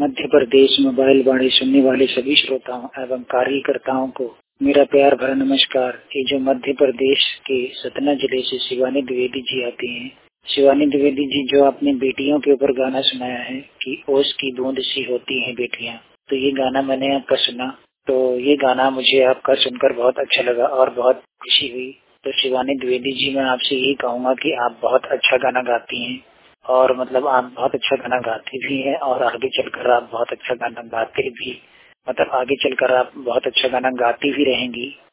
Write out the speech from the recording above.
Madhya Pradesh mobile वाणी सुनने वाले सभी श्रोताओं एवं कार्यकर्ताओं को मेरा प्यार भरा नमस्कार। ये जो मध्य प्रदेश के सतना जिले से शिवानी द्विवेदी जी आती हैं, शिवानी द्विवेदी जी जो अपनी बेटियों के ऊपर गाना सुनाया है कि ओस की बूंद सी होती हैं बेटियां, तो ये गाना मैंने आपका सुना, तो ये गाना मुझे आपका सुनकर बहुत अच्छा लगा और बहुत खुशी हुई। तो शिवानी द्विवेदी जी, मैं आपसे यही कहूँगा कि आप बहुत अच्छा गाना गाती हैं और मतलब आप बहुत अच्छा गाना गाती भी हैं और आगे चलकर आप बहुत अच्छा गाना गाते भी, मतलब आगे चलकर आप बहुत अच्छा गाना गाती भी रहेंगी।